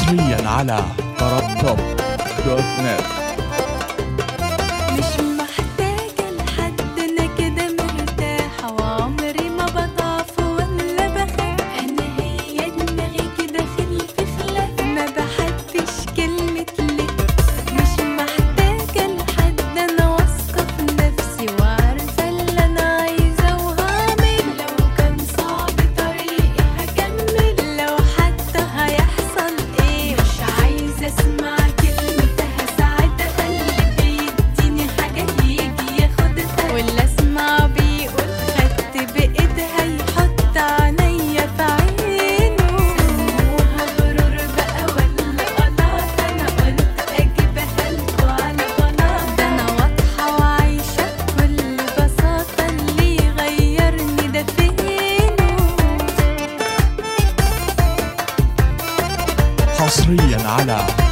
حصريا على طرب دوت نت. مش محتاجة لحد، أنا كده مرتاحة وعمري ما بضعف ولا بخاف. أنا هي دماغي كده خلف خلاف، ما بحبش كلمة ليه. مش محتاجة لحد، أنا واثقة في نفسي وعارفة اللي أنا عايزة وهعمل. لو كان صعب طريقي هكمل، لو حتى هيحصل إيه مش عايزة أسمع كلمتها. ساعتها قلبي بيديني حاجة يجي ياخدها، ولا أسمع بيقول خدت بإيدها يحط عينيا في عينه. سموها غرور بقى ولا قناعة، أنا قلت أجيبها لكوا على بلاط. ده أنا واضحة وعايشة بكل بساطة، اللي يغيرني ده فينه. حصريا على